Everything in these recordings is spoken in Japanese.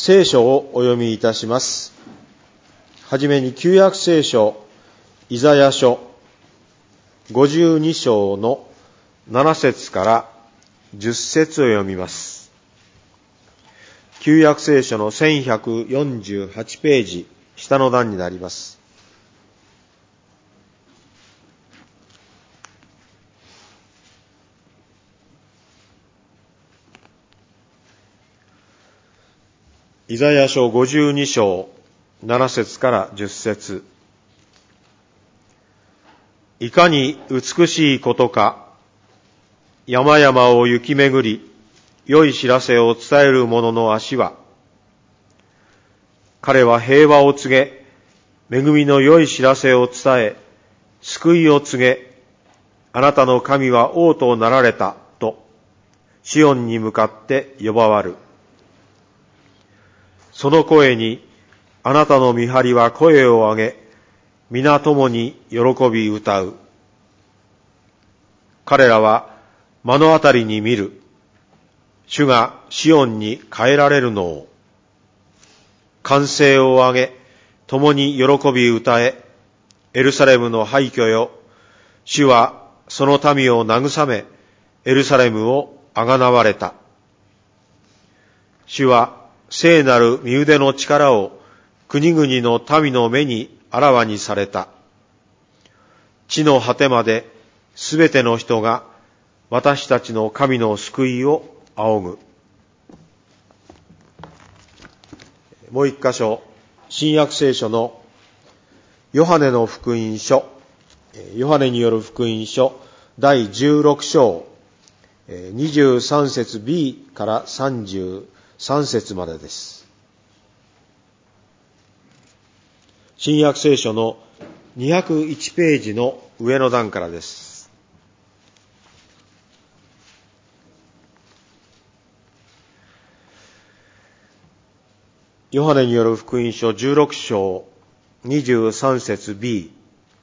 聖書をお読みいたします。はじめに旧約聖書イザヤ書52章の7節から10節を読みます。旧約聖書の1148ページ下の段になります。イザヤ書52章7節から10節。いかに美しいことか、山々を行き巡り、良い知らせを伝える者の足は、彼は平和を告げ、恵みの良い知らせを伝え、救いを告げ、あなたの神は王となられたと、シオンに向かって呼ばわる。その声に、あなたの見張りは声を上げ、皆共に喜び歌う。彼らは目の当たりに見る。主がシオンに変えられるのを。歓声を上げ、共に喜び歌え。エルサレムの廃墟よ。主はその民を慰め、エルサレムをあがなわれた。主は聖なる身腕の力を国々の民の目にあらわにされた。地の果てまで、すべての人が私たちの神の救いを仰ぐ。もう一箇所、新約聖書のヨハネの福音書、ヨハネによる福音書第16章23節 B から33節までです。新約聖書の201ページの上の段からです。ヨハネによる福音書16章23節 B。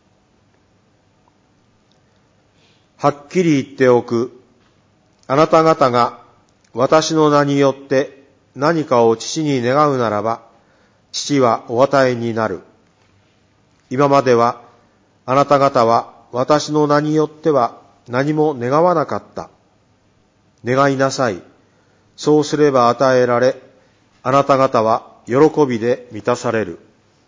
はっきり言っておく。あなた方が私の名によって何かを父に願うならば、父はお与えになる。今まではあなた方は私の名によっては何も願わなかった。願いなさい。そうすれば与えられ、あなた方は喜びで満たされる。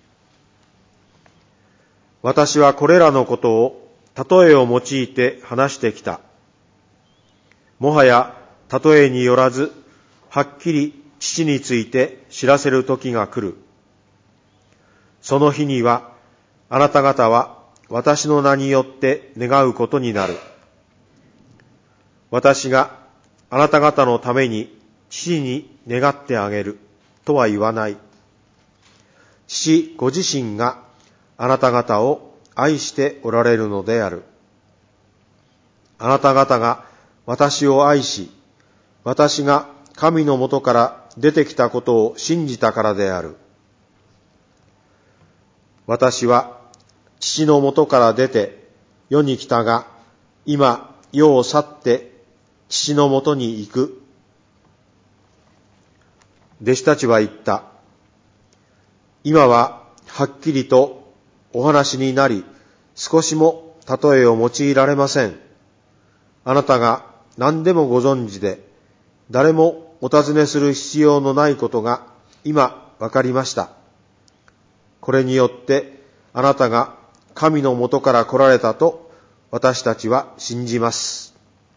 私はこれらのことを例えを用いて話してきた。もはや例えによらず、はっきり父について知らせる時が来る。その日には、あなた方は私の名によって願うことになる。私があなた方のために父に願ってあげるとは言わない。父ご自身があなた方を愛しておられるのである。あなた方が私を愛し、私が神のもとから出てきたことを信じたからである。私は父のもとから出て世に来たが、今世を去って父のもとに行く。弟子たちは言った。今ははっきりとお話になり、少しも例えを用いられません。あなたが何でもご存知で、誰もお尋ねする必要のないことが今わかりました。これによってあなたが神のもとから来られたと私たちは信じます。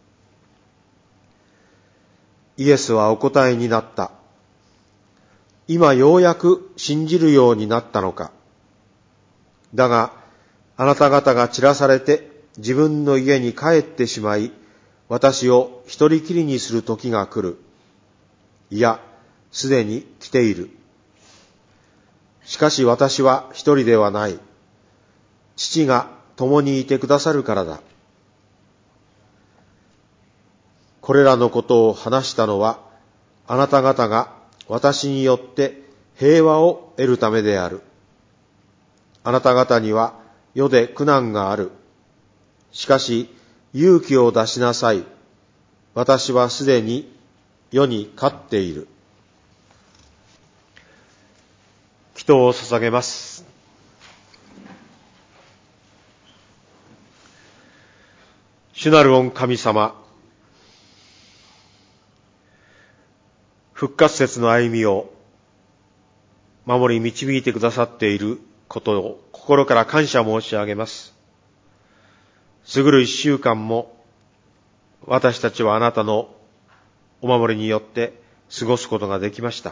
イエスはお答えになった。今ようやく信じるようになったのか。だがあなた方が散らされて自分の家に帰ってしまい、私を一人きりにする時が来る。いや、すでに来ている。しかし私は一人ではない。父が共にいてくださるからだ。これらのことを話したのは、あなた方が私によって平和を得るためである。あなた方には世で苦難がある。しかし勇気を出しなさい。私はすでに世に勝っている。 祈祷を捧げます。主なる御神様、復活節の歩みを守り導いてくださっていることを心から感謝申し上げます。過ぐる一週間も私たちはあなたのお守りによって過ごすことができました。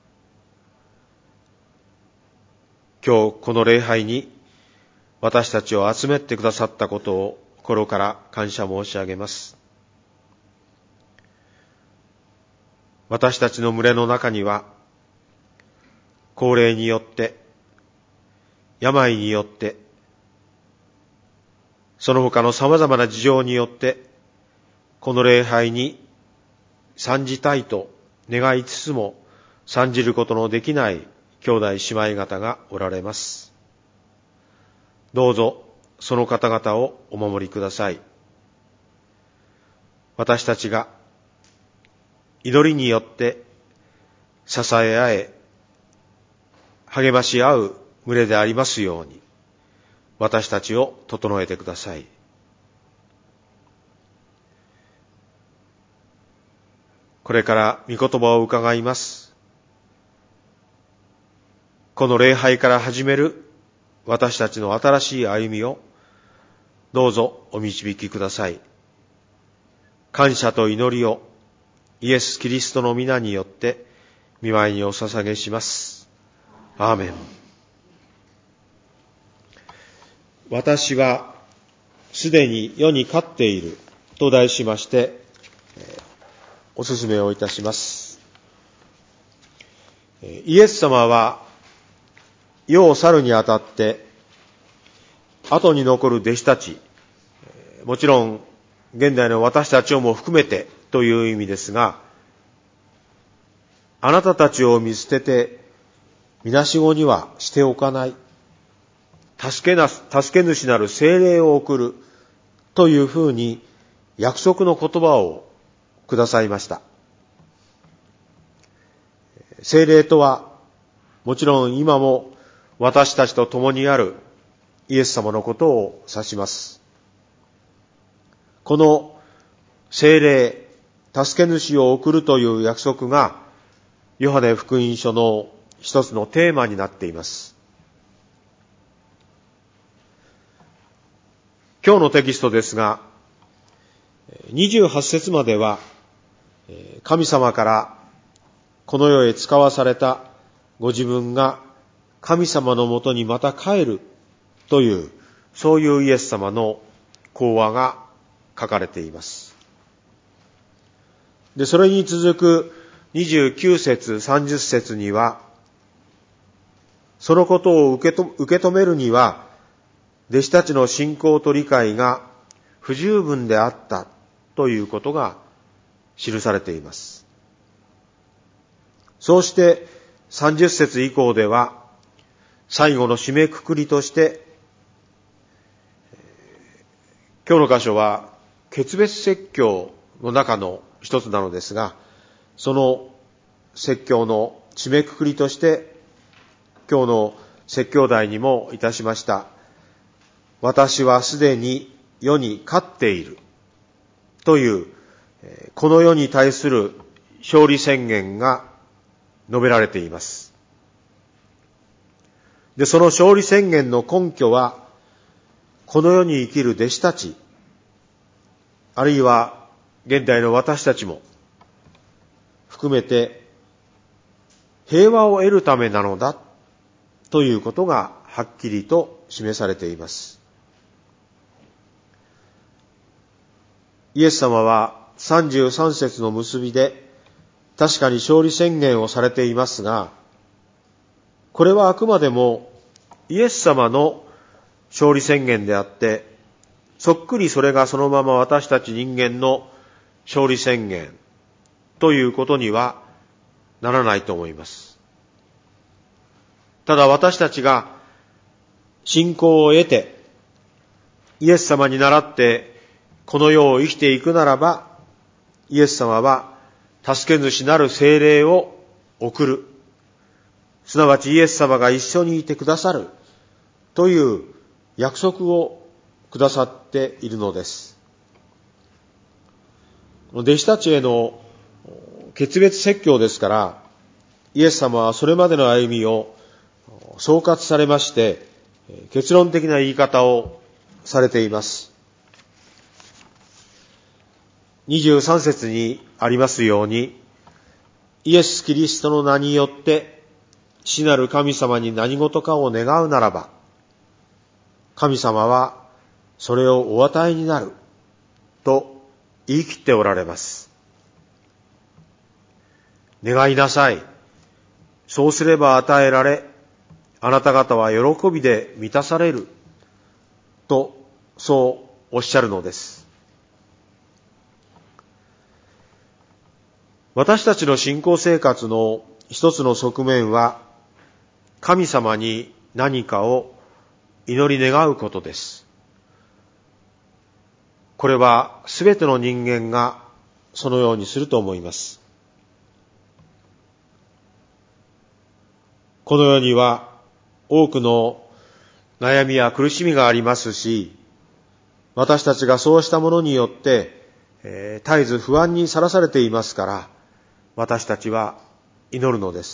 今日この礼拝に私たちを集めてくださったことを心から感謝申し上げます。私たちの群れの中には高齢によって、病によって、その他の様々な事情によって、この礼拝に参じたいと願いつつも、参じることのできない兄弟姉妹方がおられます。どうぞその方々をお守りください。私たちが祈りによって支え合え、励まし合う群れでありますように、私たちを整えてください。これから御言葉を伺います。この礼拝から始める私たちの新しい歩みをどうぞお導きください。感謝と祈りをイエス・キリストの皆によって御前にお捧げします。アーメン。私はすでに世に勝っていると題しましてお勧めをいたします。イエス様は世を去るにあたって後に残る弟子たち、もちろん現代の私たちをも含めてという意味ですが、あなたたちを見捨ててみなしごにはしておかない、助け主なる聖霊を送るというふうに約束の言葉をくださいました。聖霊とはもちろん今も私たちと共にあるイエス様のことを指します。この聖霊、助け主を送るという約束がヨハネ福音書の一つのテーマになっています。今日のテキストですが、28節までは神様からこの世へ使わされたご自分が神様のもとにまた帰るという、そういうイエス様の講話が書かれています。で、それに続く29節、30節には、そのことを受け止めるには、弟子たちの信仰と理解が不十分であったということが記されています。そうして30節以降では、最後の締めくくりとして、今日の箇所は決別説教の中の一つなのですが、その説教の締めくくりとして、今日の説教題にもいたしました、私はすでに世に勝っているという、この世に対する勝利宣言が述べられています。で、その勝利宣言の根拠は、この世に生きる弟子たち、あるいは現代の私たちも含めて平和を得るためなのだということがはっきりと示されています。イエス様は33節の結びで確かに勝利宣言をされていますが、これはあくまでもイエス様の勝利宣言であって、そっくりそれがそのまま私たち人間の勝利宣言ということにはならないと思います。ただ私たちが信仰を得て、イエス様に倣ってこの世を生きていくならば、イエス様は助け主なる聖霊を送る。 すなわちイエス様が一緒にいてくださるという約束をくださっているのです。弟子たちへの決別説教ですから、イエス様はそれまでの歩みを総括されまして、結論的な言い方をされています。23節にありますように、イエス・キリストの名によって父なる神様に何事かを願うならば、神様はそれをお与えになると言い切っておられます。願いなさい。そうすれば与えられ、あなた方は喜びで満たされるとそうおっしゃるのです。私たちの信仰生活の一つの側面は、神様に何かを祈り願うことです。これはすべての人間がそのようにすると思います。この世には多くの悩みや苦しみがありますし、私たちがそうしたものによって絶えず不安にさらされていますから、私たちは祈るのです。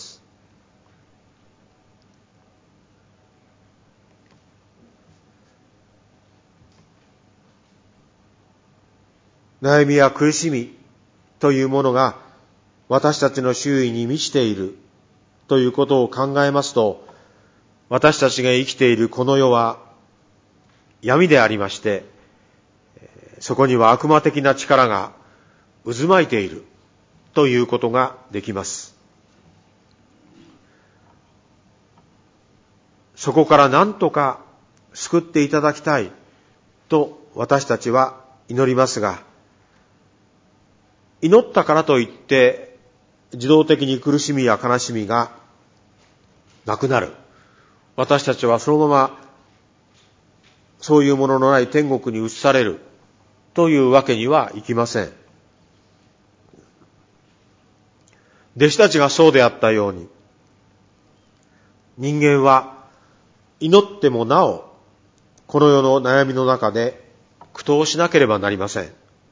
悩みや苦しみというものが私たちの周囲に満ちているということを考えますと、私たちが生きているこの世は闇でありまして、そこには悪魔的な力が渦巻いているということができます。そこから何とか救っていただきたいと私たちは祈りますが、祈ったからといって自動的に苦しみや悲しみがなくなる。私たちはそのままそういうもののない天国に移されるというわけにはいきません。弟子たちがそうであったように、人間は祈ってもなおこの世の悩みの中で苦闘しなければなりません。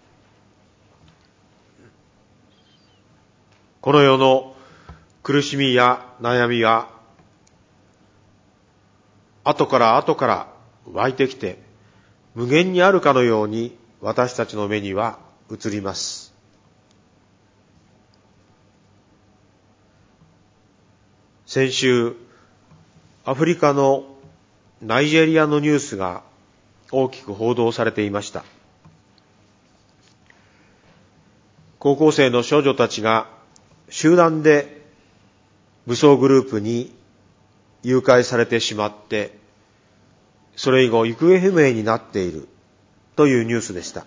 この世の苦しみや悩みが後から湧いてきて無限にあるかのように私たちの目には映ります。先週、アフリカのナイジェリアのニュースが大きく報道されていました。高校生の少女たちが集団で武装グループに誘拐されてしまって、それ以後行方不明になっているというニュースでした。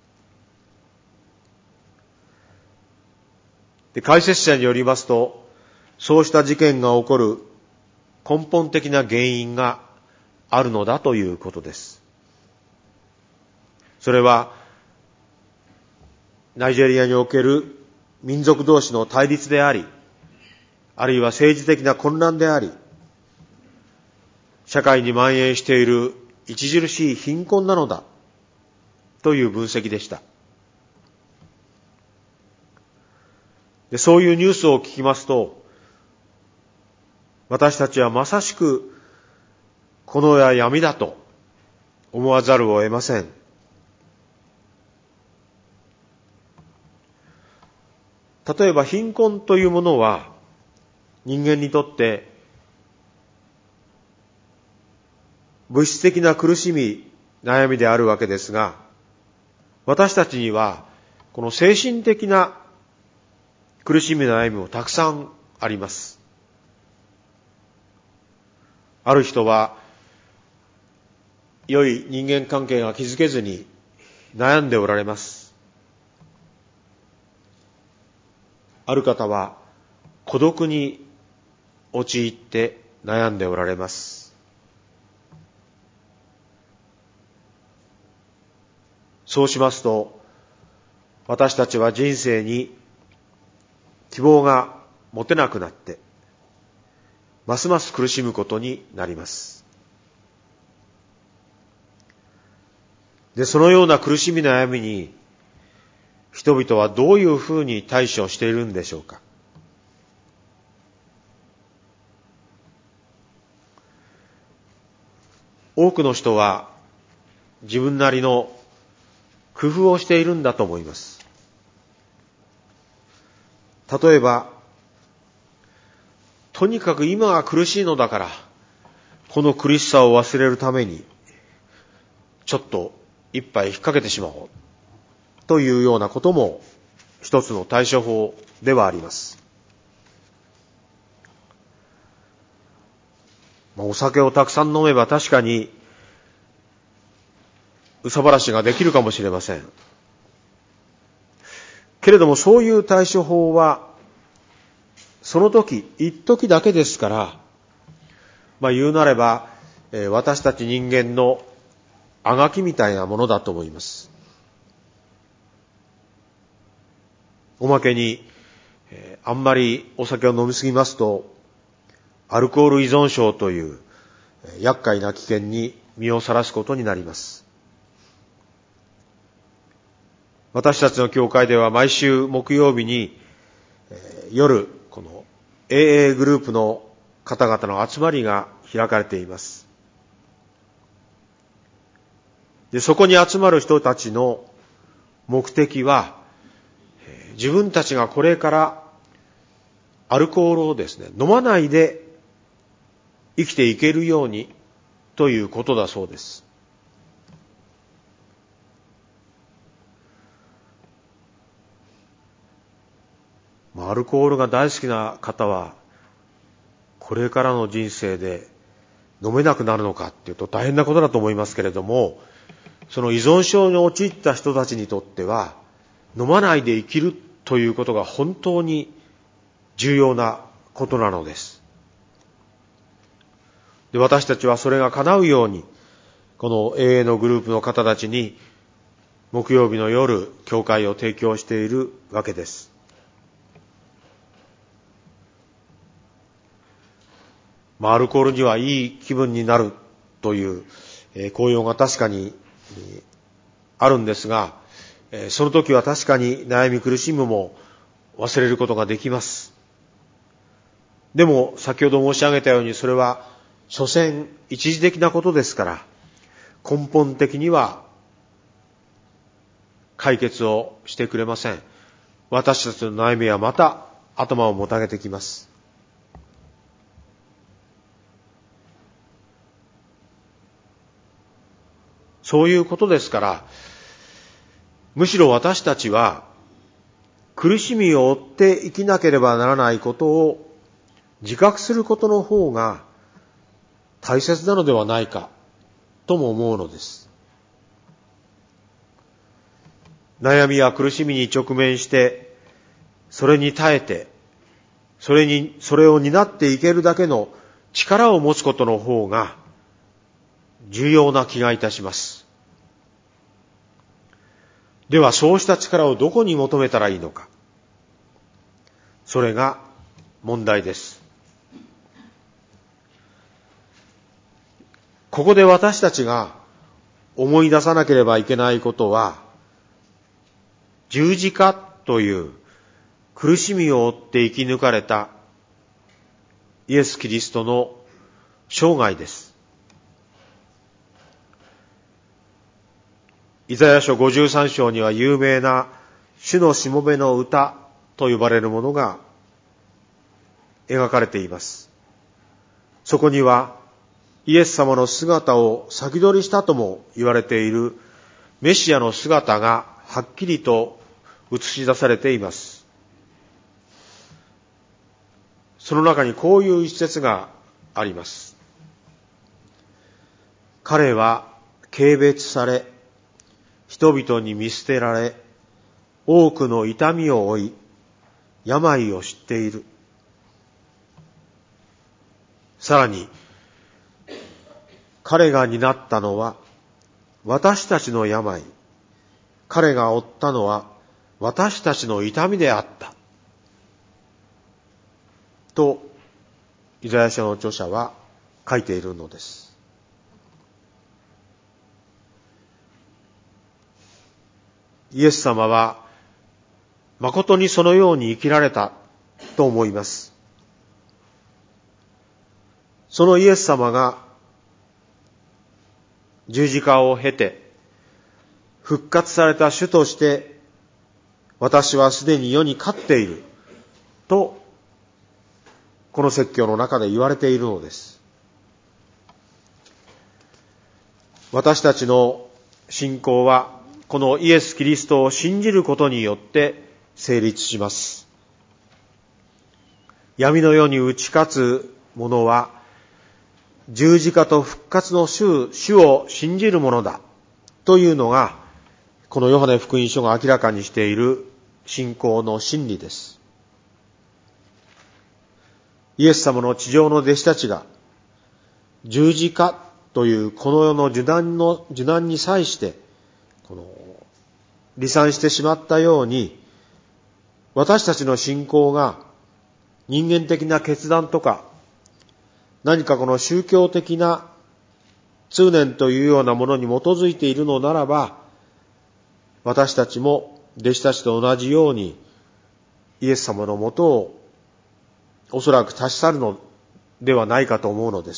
で、解説者によりますと、そうした事件が起こる根本的な原因があるのだということです。それはナイジェリアにおける民族同士の対立であり、あるいは政治的な混乱であり、社会に蔓延している著しい貧困なのだという分析でした。で、そういうニュースを聞きますと、私たちはまさしくこの世は闇だと思わざるを得ません。例えば貧困というものは人間にとって物質的な苦しみ、悩みであるわけですが、私たちにはこの精神的な苦しみ、悩みもたくさんあります。ある人は良い人間関係が築けずに悩んでおられます。ある方は孤独に陥って悩んでおられます。そうしますと、私たちは人生に希望が持てなくなって、 ますます苦しむことになります。で、そのような苦しみの悩みに、人々はどういうふうに対処しているんでしょうか。多くの人は自分なりの工夫をしているんだと思います。例えば、とにかく今が苦しいのだから、この苦しさを忘れるために、ちょっと一杯引っ掛けてしまおうというようなことも一つの対処法ではあります。お酒をたくさん飲めば確かに憂さ晴らしができるかもしれません。けれどもそういう対処法はその時一時だけですから、言うなれば私たち人間のあがきみたいなものだと思います。おまけに、あんまりお酒を飲みすぎますとアルコール依存症という厄介な危険に身をさらすことになります。私たちの教会では毎週木曜日に夜この AA グループの方々の集まりが開かれています。で、そこに集まる人たちの目的は自分たちがこれからアルコールをですね、飲まないで生きていけるようにということだそうです。アルコールが大好きな方はこれからの人生で飲めなくなるのかっていうと大変なことだと思いますけれども、その依存症に陥った人たちにとっては飲まないで生きるということが本当に重要なことなのです。で、私たちはそれが叶うようにこの AA のグループの方たちに木曜日の夜教会を提供しているわけです。アルコールにはいい気分になるという効用が確かにあるんですが、その時は確かに悩み苦しむも忘れることができます。でも先ほど申し上げたようにそれは所詮一時的なことですから根本的には解決をしてくれません。私たちの悩みはまた頭をもたげてきます。そういうことですから、むしろ私たちは苦しみを負って生きなければならないことを自覚することの方が大切なのではないかとも思うのです。悩みや苦しみに直面してそれに耐えてそれを担っていけるだけの力を持つことの方が重要な気がいたします。ではそうした力をどこに求めたらいいのか。それが問題です。ここで私たちが思い出さなければいけないことは、十字架という苦しみを負って生き抜かれたイエス・キリストの生涯です。イザヤ書53章には有名な主のしもべの歌と呼ばれるものが描かれています。そこにはイエス様の姿を先取りしたとも言われているメシアの姿がはっきりと映し出されています。その中にこういう一節があります。彼は軽蔑され、人々に見捨てられ、多くの痛みを負い、病を知っている。さらに、彼が担ったのは私たちの病、彼が負ったのは私たちの痛みであった。とイザヤ書の著者は書いているのです。イエス様は誠にそのように生きられたと思います。そのイエス様が十字架を経て復活された主として、私はすでに世に勝っているとこの説教の中で言われているのです。私たちの信仰はこのイエス・キリストを信じることによって成立します。闇の世に打ち勝つ者は十字架と復活の主を信じるものだというのが、このヨハネ福音書が明らかにしている信仰の真理です。イエス様の地上の弟子たちが十字架というこの世の受難に際して離散してしまったように、私たちの信仰が人間的な決断とか何かこの宗教的な通念というようなものに基づいているのならば、私たちも弟子たちと同じようにイエス様のもとをおそらく立ち去るのではないかと思うのです。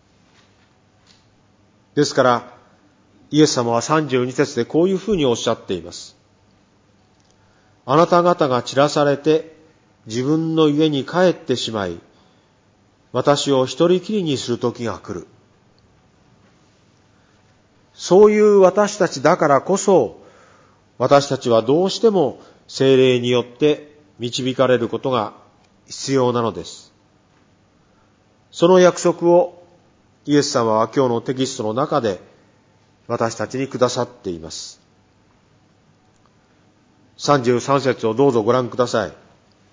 ですからイエス様は32節でこういうふうにおっしゃっています。あなた方が散らされて自分の家に帰ってしまい、私を一人きりにする時が来る。そういう私たちだからこそ、私たちはどうしても聖霊によって導かれることが必要なのです。その約束をイエス様は今日のテキストの中で私たちにくださっています。33節をどうぞご覧ください。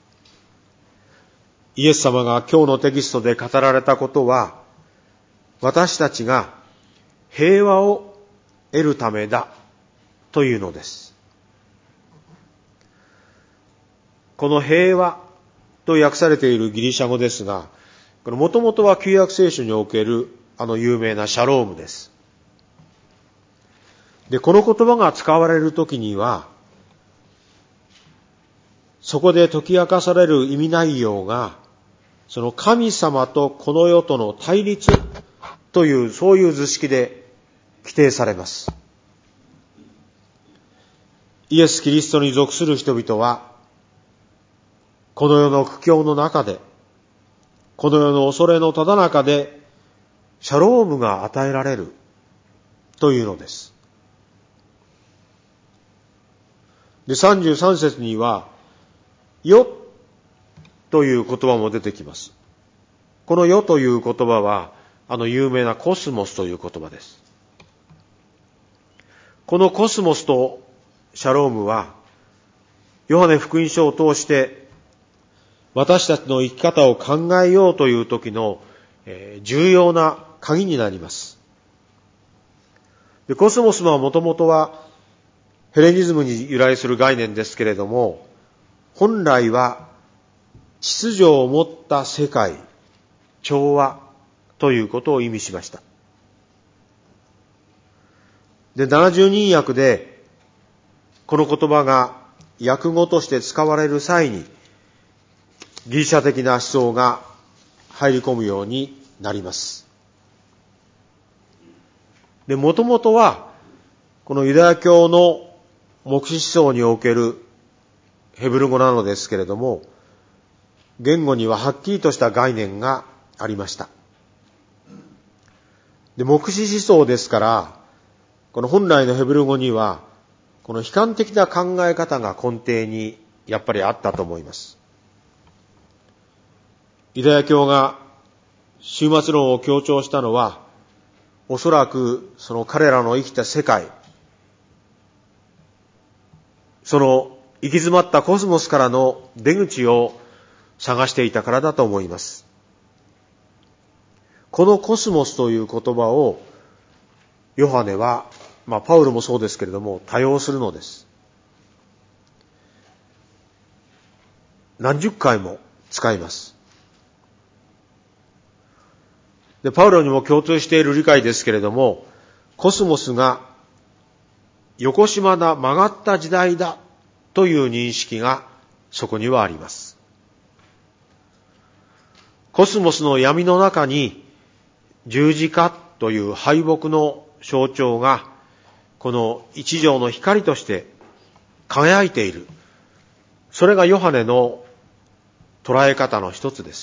イエス様が今日のテキストで語られたことは、私たちが平和を得るためだというのです。この平和と訳されているギリシャ語ですが、もともとは旧約聖書における有名なシャロームです。で、この言葉が使われるときには、そこで解き明かされる意味内容が、その神様とこの世との対立という、そういう図式で規定されます。イエス・キリストに属する人々は、この世の苦境の中で、この世の恐れのただ中で、シャロームが与えられるというのです。で、33節には、よという言葉も出てきます。このよという言葉は、有名なコスモスという言葉です。このコスモスとシャロームは、ヨハネ福音書を通して、私たちの生き方を考えようという時の、重要な鍵になります。で、コスモスはもともとはヘレニズムに由来する概念ですけれども、本来は秩序を持った世界、調和ということを意味しました。で、70人訳でこの言葉が訳語として使われる際に、ギリシャ的な思想が入り込むようになります。で、もともとはこのユダヤ教の黙示思想におけるヘブル語なのですけれども、言語にははっきりとした概念がありました。で、黙示思想ですから、この本来のヘブル語には、この悲観的な考え方が根底にやっぱりあったと思います。ユダヤ教が終末論を強調したのは、おそらくその彼らの生きた世界、その行き詰まったコスモスからの出口を探していたからだと思います。このコスモスという言葉をヨハネは、パウロもそうですけれども、多用するのです。何十回も使います。 で、パウロにも共通している理解ですけれども、コスモスが横島な曲がった時代だという認識がそこにはあります。コスモスの闇の中に十字架という敗北の象徴がこの一条の光として輝いている。それがヨハネの捉え方の一つです。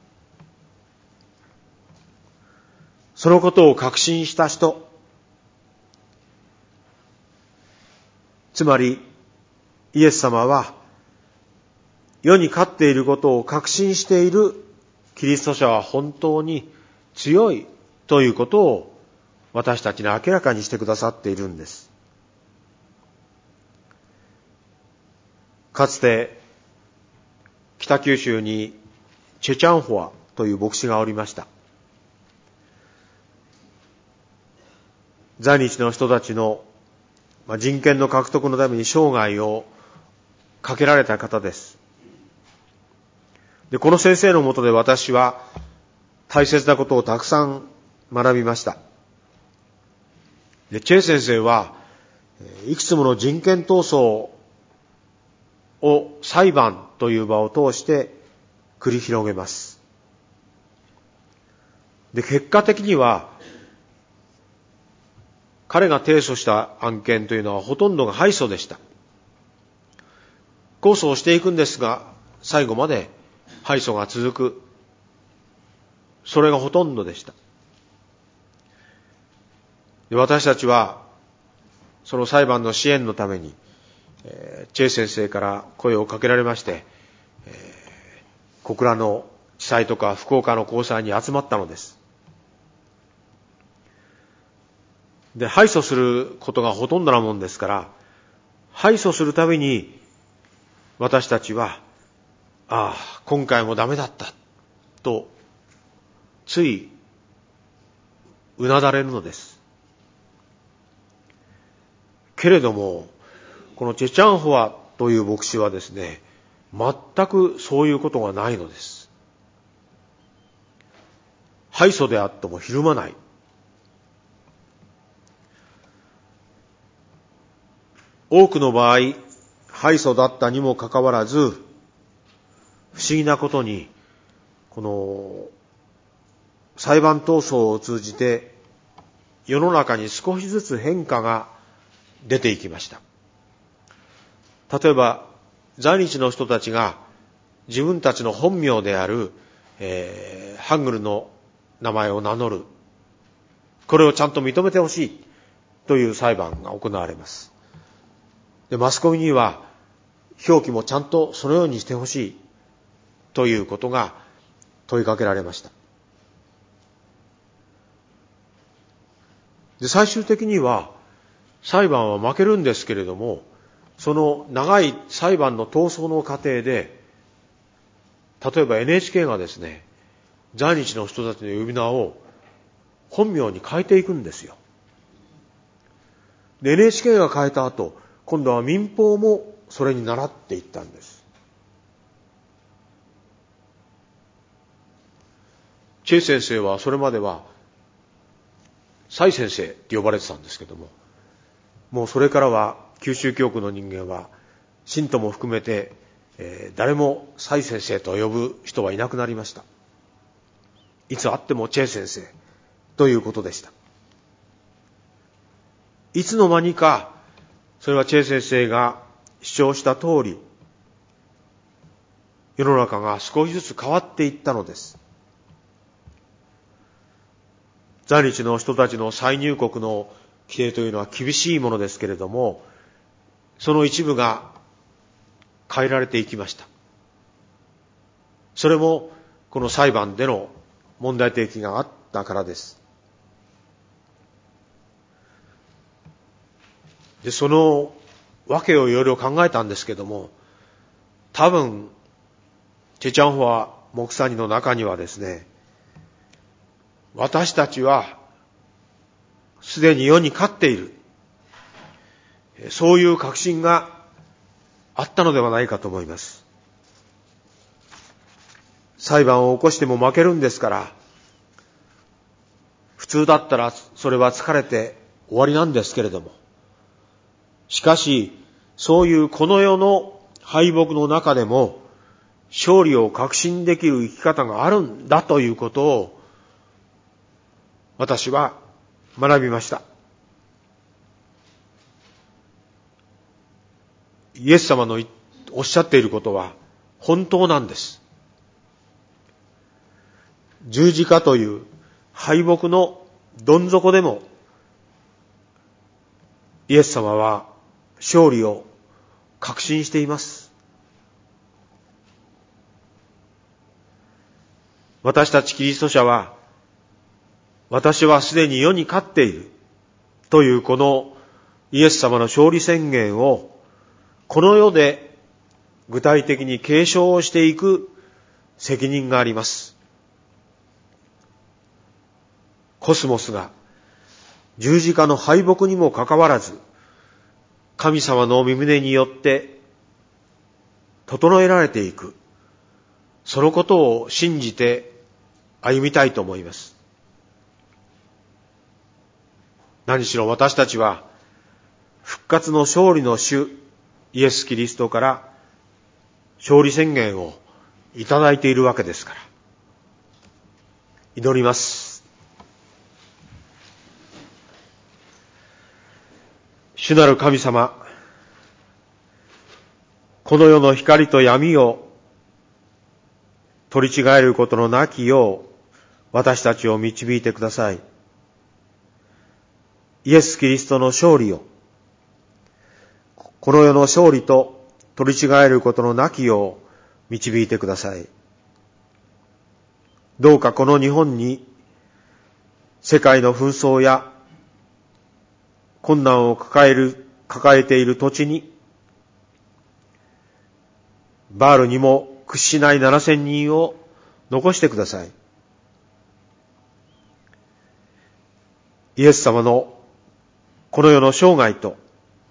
そのことを確信した人、つまりイエス様は世に勝っていることを確信しているキリスト者は本当に強いということを私たちに明らかにしてくださっているんです。かつて北九州にチェチャンホアという牧師がおりました。在日の人たちの人権の獲得のために生涯をかけられた方です。で、この先生のもとで私は大切なことをたくさん学びました。で、チェイ先生はいくつもの人権闘争を裁判という場を通して繰り広げます。で、結果的には彼が提訴した案件というのはほとんどが敗訴でした。控訴をしていくんですが、最後まで敗訴が続く。それがほとんどでした。で、私たちはその裁判の支援のために、チェイ先生から声をかけられまして、小倉の地裁とか福岡の高裁に集まったのです。で、敗訴することがほとんどなもんですから、敗訴するたびに私たちは、今回もダメだったとついうなだれるのです。けれどもこのチェチャンホアという牧師はですね、全くそういうことがないのです。敗訴であってもひるまない。多くの場合、敗訴だったにもかかわらず、不思議なことに、この裁判闘争を通じて世の中に少しずつ変化が出ていきました。例えば、在日の人たちが自分たちの本名である、ハングルの名前を名乗る。これをちゃんと認めてほしいという裁判が行われます。で、マスコミには表記もちゃんとそのようにしてほしいということが問いかけられました。で、最終的には裁判は負けるんですけれども、その長い裁判の闘争の過程で、例えば NHK がですね、在日の人たちの呼び名を本名に変えていくんですよ。で、NHK が変えた後、今度は民放もそれに倣っていったんです。チェイ先生はそれまでは蔡先生って呼ばれてたんですけども、もうそれからは九州教区の人間は信徒も含めて、誰も蔡先生と呼ぶ人はいなくなりました。いつ会ってもチェイ先生ということでした。いつの間にかそれはチェイ先生が主張した通り、世の中が少しずつ変わっていったのです。在日の人たちの再入国の規定というのは厳しいものですけれども、その一部が変えられていきました。それもこの裁判での問題提起があったからです。で、その訳をいろいろ考えたんですけども、多分チェチャンホアモクサニの中にはですね、私たちはすでに世に勝っている、そういう確信があったのではないかと思います。裁判を起こしても負けるんですから、 普通だったらそれは疲れて終わりなんですけれども、しかしそういうこの世の敗北の中でも勝利を確信できる生き方があるんだということを私は学びました。イエス様のおっしゃっていることは本当なんです。十字架という敗北のどん底でもイエス様は勝利を確信しています。私たちキリスト者は、私はすでに世に勝っているというこのイエス様の勝利宣言をこの世で具体的に継承をしていく責任があります。コスモスが十字架の敗北にもかかわらず、神様の御胸によって整えられていく、そのことを信じて歩みたいと思います。何しろ私たちは復活の勝利の主イエス・キリストから勝利宣言をいただいているわけですから。祈ります。主なる神様、この世の光と闇を取り違えることのなきよう私たちを導いてください。イエス・キリストの勝利をこの世の勝利と取り違えることのなきよう導いてください。どうかこの日本に世界の紛争や困難を抱えている土地にバールにも屈しない7000人を残してください。イエス様のこの世の生涯と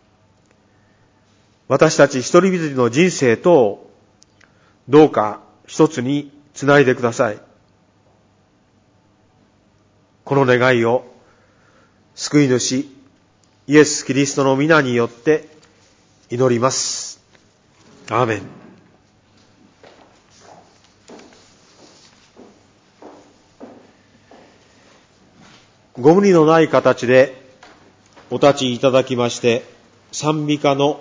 私たち一人一人の人生とをどうか一つにつないでください。この願いを救い主イエス・キリストの皆によって祈ります。アーメン。ご無理のない形でお立ちいただきまして、賛美歌の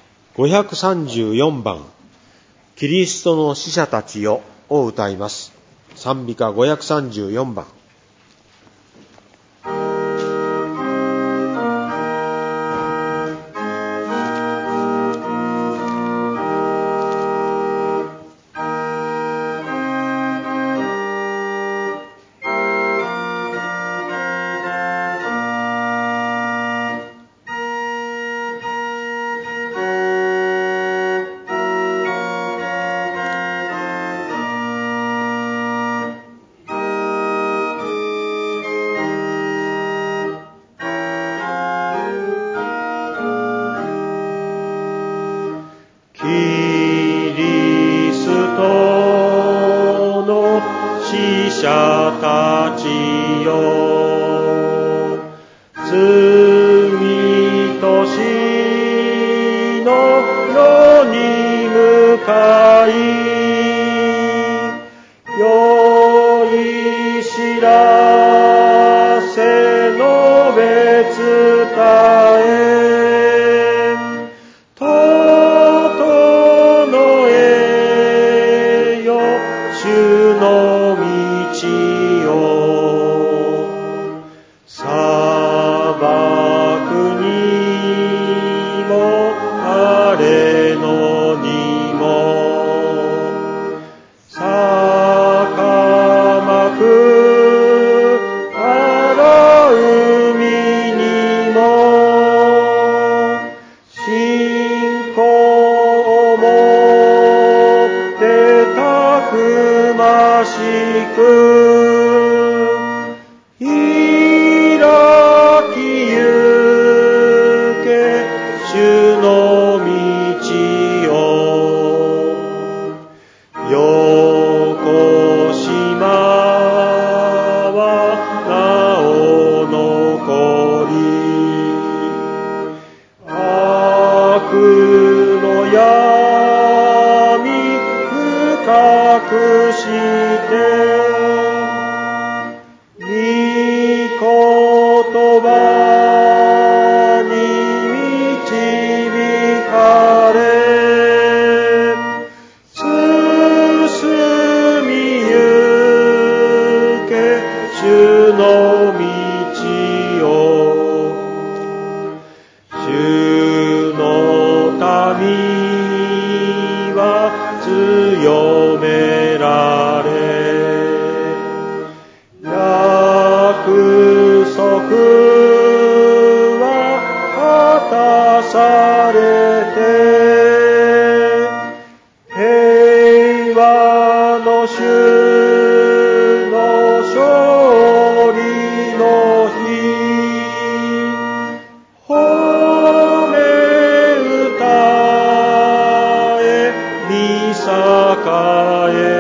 534番、キリストの使者たちよを歌います。賛美歌534番。横島はなおくして御言葉に導かれ進みゆけ主の道を主の民は強められ約束は果たされて平和の主の勝利の日褒め歌え見栄え